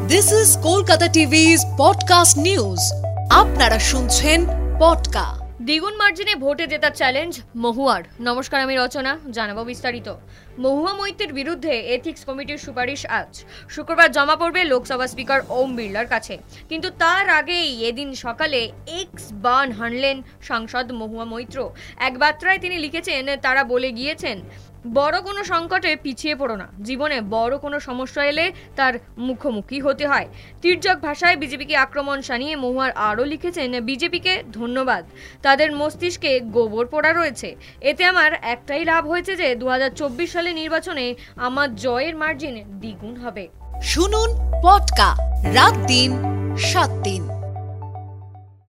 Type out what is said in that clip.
This is Kolkata TV's podcast news. আপনারা শুনছেন পডকা। দ্বিগুণ মার্জিনে ভোটে জেতার চ্যালেঞ্জ মহুয়ার। নমস্কার, আমি রচনা, জানাবো বিস্তারিত। মহুয়া মৈত্রের বিরুদ্ধে এথিক্স কমিটির সুপারিশ আজ শুক্রবার জমা পড়বে লোকসভা স্পিকার ওম বিড়লার কাছে। কিন্তু তার আগেই এদিন সকালে এক্স বার্ন হানলেন সাংসদ মহুয়া মৈত্র। এক বার্তায় তিনি লিখেছেন, তারা বলে গিয়েছেন বড় কোনো সংকটে পিছিয়ে পড়ো না, জীবনে বড় কোনো সমস্যা এলে তার মুখোমুখি হতে হয়। তির্যক ভাষায় বিজেপিকে আক্রমণ শানিয়ে মহুয়ার আরও লিখেছেন, বিজেপিকে ধন্যবাদ, তাদের মস্তিষ্কে গোবর পোড়া রয়েছে। এতে আমার একটাই লাভ হয়েছে যে 2024 সালে নির্বাচনে আমার জয়ের মার্জিন দ্বিগুণ হবে। শুনুন পডকা, রাত দিন 7 দিন।